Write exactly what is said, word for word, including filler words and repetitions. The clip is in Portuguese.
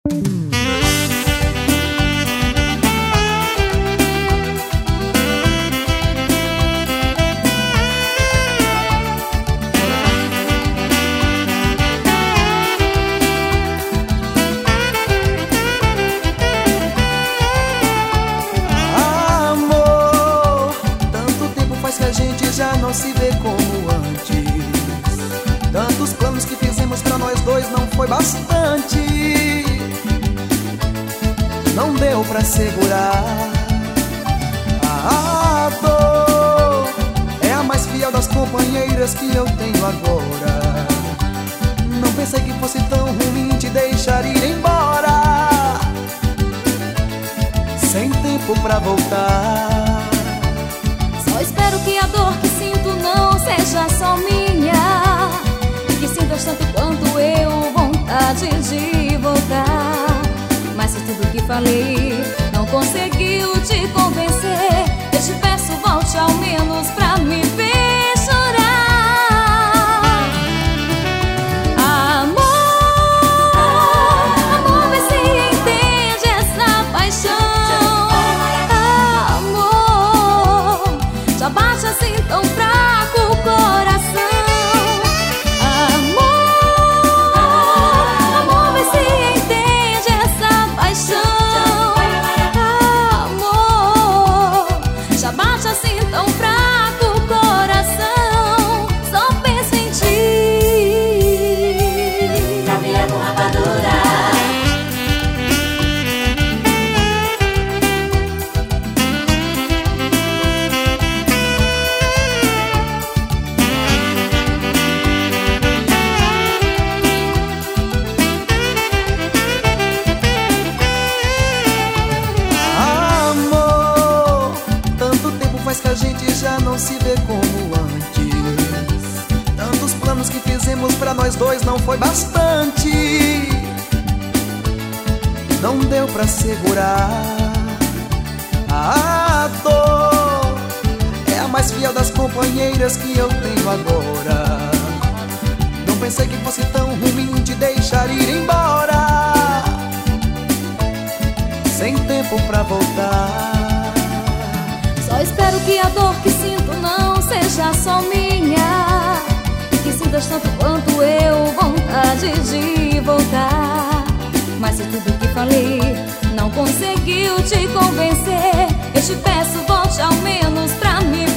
Já não se vê como antes. Tantos planos que fizemos pra nós dois não foi bastante. Não deu pra segurar. A dor é a mais fiel das companheiras que eu tenho agora. Não pensei que fosse tão ruim te deixar ir embora, sem tempo pra voltar. Só espero que a dor que sinto não seja só minha, que sintas tanto quanto eu vontade de voltar. Mas se tudo que falei não conseguiu te convencer, eu te peço, volte ao menos pra me ver chorar. Amor, amor, vê se entende essa paixão. Já bate assim tão fraco o coração. Amor, amor, vê se entende essa paixão. Amor, já bate assim tão fraco o coração. Só penso em ti. Cabelo com rapadura. Que a gente já não se vê como antes. Tantos planos que fizemos pra nós dois não foi bastante. Não deu pra segurar. A dor é a mais fiel das companheiras que eu tenho agora. Não pensei que fosse tão ruim te deixar ir embora, sem tempo pra voltar. Só espero que a dor que sinto não seja só minha, que sintas tanto quanto eu vontade de voltar. Mas se tudo que falei não conseguiu te convencer, eu te peço, volte ao menos pra me